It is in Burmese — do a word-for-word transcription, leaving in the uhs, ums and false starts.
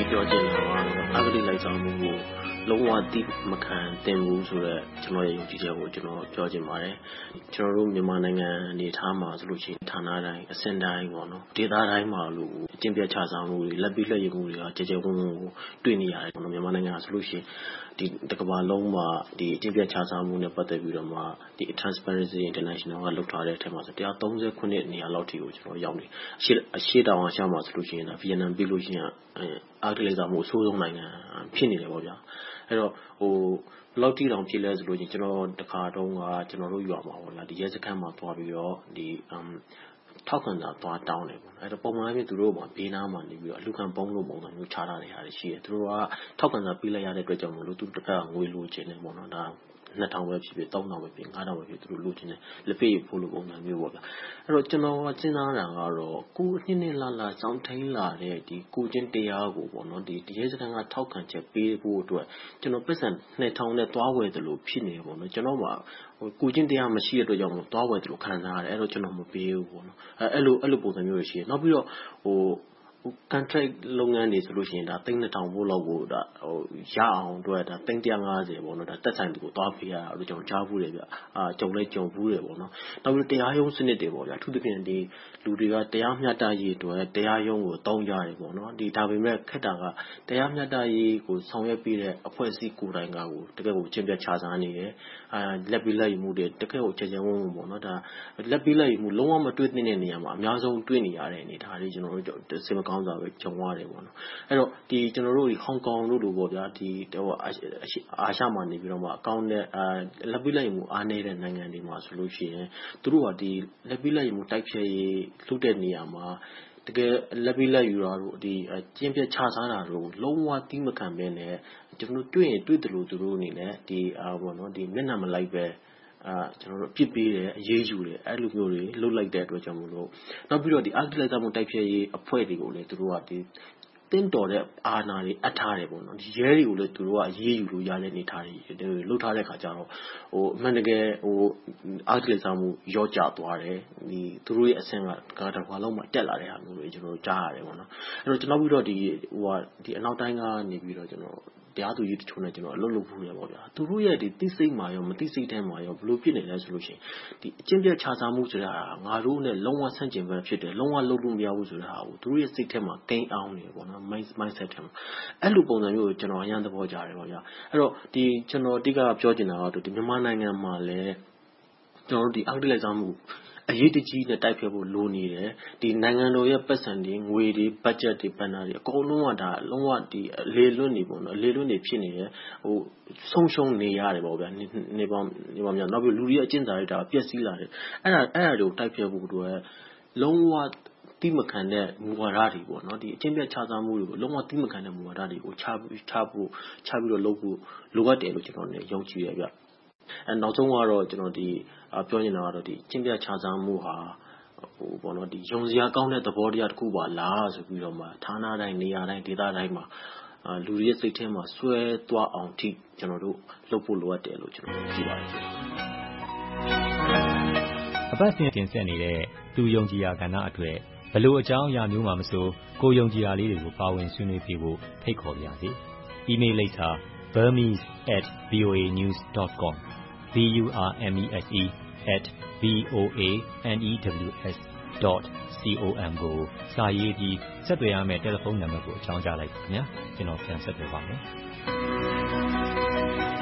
ပြောချင်တာကတော့အဂတိလိုက်စားမှုကိုလုံးဝတိမခံသင့်ဘူးဆိုတော့ကျွန်တော်ရဲ့ယုံကြည်ချက်ကိုကျွန်တော်ပြောချင်ပါတယ်ကျွန်တော်တို့မြန်မာနိုင်ငံအနေထားမှာဆိုလို့ရှိရင်ဌာနတိုင်းအဆင့်တိုင်းပေါ့နော်ဒေသတိုင်းမှာလို့အကျင့်ပြတ်ခြစားမှုတွေလက်ပြီးလက်ရည်မှုတွေကကြကြဝုန်းဝုန်းကိုတွေ့နေရတယ်ပေါ့နော်မြန်မာနိုင်ငံဆိုလို့ရှိရင်ဒီတကမ္ဘာလုံးမှာဒီအကျင့်ပြတ်ခြစားမှုနဲ့ပတ်သက်ပြီးတော့မှဒီ Transparency International ကလုပ်ထားတဲ့အထက်မှာဆိုone thirty-nineနေရာလောက်ထိကိုကျွန်တော်ရောက်နေအရှေ့အရှေ့တောင်အာရှမှာဆိုလို့ရှိရင်ဗီယက်နမ်ပြီးလို့ရှိရင်အဂတိလိုက်စားမှုအဆိုးဆုံးနိုင်ငံဖြစ်နေတယ်ပေါ့ဗျာအဲ့တော့ဟိုလောက်တိတောင်ဖြစ်လဲဆိုလို့ကျွန်တော်တခါတုန်းကကျွန်တော်တို့ရွာမှာပေါ့လားဒီရဲစခန်းမှာသွားပြီးတော့ဒီအမ်ထောက်ခံတာသွားတောင်းတယ်ပေါ့အဲ့တော့ပုံမှန်ဖြစ်သူတို့မှာဘေးနားမှာနေပြီးတော့အလူခံပုံးလို့ပုံစံမျိုးချထားတဲ့ဟာတွေရှိတယ်သူတို့ကထောက်ခံတာပေးလိုက်ရတဲ့အတွက်ကြောင့်မလို့သူတစ်ဖက်ကငွေလိုချင်တယ်ပေါ့နော်ဒါtwo thousandပဲဖြစ်ဖြစ်three thousandပဲဖြစ်five thousandပဲဖြစ်သူတို့လိုချင်တယ်လက်ဖေးဖို့လို့ပုံစံမျိုးပေါ့ဗျအဲ့တော့ကျွန်တော်စဉ်းစားတာကတော့ကိုနှစ်နှစ်လလစောင့်ထိန်လာတဲ့ဒီကိုချင်းတရားကိုပေါ့နော်ဒီရဲစခန်းကထောက်ခံချက်ပေးဖို့အတွက်ကျွန်တော်ပတ်စံtwo thousandနဲ့တွားဝယ်တယ်လို့ဖြစ်နေပေါ့နော်ကျွန်တော်မှာဟိုကိုချင်းတရားမရှိတဲ့အတွက်ကြောင့်တွားဝယ်တယ်လို့ခံစားရတယ်အဲ့တော့ကျွန်တော်မပေးဘူးပေါ့နော်အဲ့လိုအဲ့လိုပုံစံမျိုးရှိတယ်နောက်ပြီးတော့ဟိုcontract လုပ်ငန်းတွေဆိုလို့ရှိရင်ဒါtwo thousandဖို့လောက်ကိုဒါဟိုရအောင်အတွက်ဒါone fiftyပေါ့နော်ဒါတက်ဆိုင်သူကိုသွားပေးရတာလို့ကျွန်တော်ကြားဘူးတယ်ဗျအာကြုံလဲကြုံဘူးတယ်ပေါ့နော်နောက်ပြီးတရားရုံးစနစ်တွေပေါ့ဗျာအထူးသဖြင့်ဒီလူတွေကတရားမျှတရေးအတွက်တရားရုံးကိုတောင်းကြတယ်ပေါ့နော်ဒီဒါပေမဲ့ခက်တာကတရားမျှတရေးကိုဆောင်ရွက်ပြီးတဲ့အဖွဲ့အစည်းကိုယ်တိုင်ကကိုတကယ်ကိုချင်းပြတ်ခြားစားနေတယ်အာလက်ပြီးလက်ယူမှုတွေတကယ်ကိုချေချေဝုန်းဝုန်းပေါ့နော်ဒါလက်ပြီးလက်ယူမှုလုံးဝမတွေ့သင့်တဲ့နေရာမှာအများဆုံးတွေ့နေရတဲ့အနေဒါလေးကျွန်တော်တို့စိတ်မကောင်းစွာပဲကြုံရတယ်ပေါ့နော်အဲ့တော့ဒီကျွန်တော်တို့ဒီဟောင်ကောင်တို့လိုပေါ့ဗျာဒီဟိုအာရှမှာနေပြီးတော့မှအကောင့်နဲ့အာလက်ပြီးလက်ယူမှုအားနေတဲ့နိုင်ငံတွေမှာဆိုလို့ရှိရင်သူတို့ကဒီလက်ပြီးလက်ယူမှုတိုက်ဖျက်ရေးလှုပ်တဲ့နေရာမှာတကယ်လက်ပြီးလက်ယူတာတို့ဒီကျင်းပြခြားစားတာတို့လုံးဝတိမခံပဲနဲ့ကျွန်တော်တို့တွေ့ရင်တွေ့တယ်လို့သူတို့အနေနဲ့ဒီအာပေါ့နော်ဒီမျက်နှာမလိုက်ပဲအာကျွန်တော်တို့အပြစ်ပေးတယ်အရေးယူတယ်အဲ့လိုမျိုးတွေလှုပ်လိုက်တဲ့အတွက်ကြောင့်မလို့နောက်ပြီးတော့ဒီအဂတိလိုက်စားမှုတိုက်ဖျက်ရေးအဖွဲ့တွေကိုလည်းသူတို့ကဒီတင်းတော်တဲ့အာဏာတွေအပ်ထားတယ်ပေါ့နော်ဒီရဲတွေကိုလည်းသူတို့ကအရေးယူလို့ရတဲ့အနေထားတွေလှုပ်ထားတဲ့ခါကျတော့ဟိုအမှန်တကယ်ဟိုအဂတိလိုက်စားမှုရောကျသွားတယ်ဒီသူတို့ရဲ့အဆင့်ကကာတာဘာလုံးမှတက်လာတဲ့ဟာမျိုးတွေကျွန်တော်တို့ကြားရတယ်ပေါ့နော်အဲ့တော့ကျွန်တော်ပြီးတော့ဒီဟိုဟာဒီအနောက်တိုင်းကနေပြီးတော့ကျွန်တော်တရားသူကြီးတချို့နဲ့ကျွန်တော်အလုပ်လုပ်ဖို့ရပေါ့ဗျာသူတို့ရဲ့ဒီသိစိတ်မှာရောမသိစိတ်ထဲမှာရောဘလို့ဖြစ်နေလဲဆိုလို့ရှိရင်ဒီအကျင့်ပြတ်ခြားစားမှုဆိုတာငါတို့နဲ့လုံးဝဆန့်ကျင်ဘက်ဖြစ်တယ်လုံးဝလုပ်လို့မရဘူးဆိုတာဟာကိုသူတို့ရဲ့စိတ်ထဲမှာကိန်းအောင်နေပေါ့နော် mindset ထဲမှာအဲ့လိုပုံစံမျိုးကိုကျွန်တော်အရင်သဘောကျတယ်ပေါ့ဗျာအဲ့တော့ဒီကျွန်တော်အတိတ်ကပြောချင်တာကတော့ဒီမြန်မာနိုင်ငံမှာလည်းကျွန်တော်တို့ဒီအဂတိလိုက်စားမှုအရေးတကြီးနဲ့တိုက်ဖျက်ဖို့လိုနေတယ်ဒီနိုင်ငံတော်ရဲ့ပတ်စံတွေငွေတွေ budget တွေဘဏ္ဍာတွေအကုန်လုံးကဒါလုံးဝဒီအလေလွတ်နေပေါ့နော်အလေလွတ်နေဖြစ်နေတယ်ဟိုဆုံးရှုံးနေရတယ်ပေါ့ဗျာနေပေါင်းနေပေါင်းများနောက်ပြီးလူတွေရဲ့အကျင့်စာရိတ္တပျက်စီးလာတယ်အဲ့ဒါအဲ့ဒါတွေကိုတိုက်ဖျက်ဖို့အတွက်လုံးဝတိမခံတဲ့မူဝါဒတွေပေါ့နော်ဒီအကျင့်ပြတ်ခြားစားမှုတွေကိုလုံးဝတိမခံတဲ့မူဝါဒတွေကိုချချဖို့ချပြီးတော့လုပ်ဖို့လိုအပ်တယ်လို့ကျွန်တော်လည်းယုံကြည်ရဗျအဲနောက်ဆုံးကတော့ကျွန်တော်ဒီပြောနေတာကတော့ဒီကျင့်ပြတ်ခြားစားမှုဟာဟိုပေါ့နော်ဒီယုံစရာကောင်းတဲ့သဘောတရားတစ်ခုပါလားဆိုပြီးတော့မှဌာနတိုင်းနေရာတိုင်းဒေသတိုင်းမှာလူတွေရဲ့စိတ်ထဲမှာဆွဲသွားအောင်ထိကျွန်တော်တို့လုပ်ဖို့လိုအပ်တယ်လို့ကျွန်တော်ကြည့်ပါတယ်အပတ်စဉ်တင်ဆက်နေတဲ့သူယုံကြည်ရာကဏ္ဍအတွက်ဘလို့အကြောင်းအရာမျိုးမှမဆိုကိုယုံကြည်ရာလေးတွေကိုပါဝင်ဆွေးနွေးပြဖို့ဖိတ်ခေါ်ပါရစေ။ email လိပ်စာ burmese at voanews dot com b u r m e s e at v o a n e w s dot com ကိုစာရေးပြီးဆက်သွယ်ရမယ့်တယ်လီဖုန်းနံပါတ်ကိုအကြောင်းကြားလိုက်ပါခင်ဗျာကျွန်တော်ပြန်ဆက်သွယ်ပါမယ်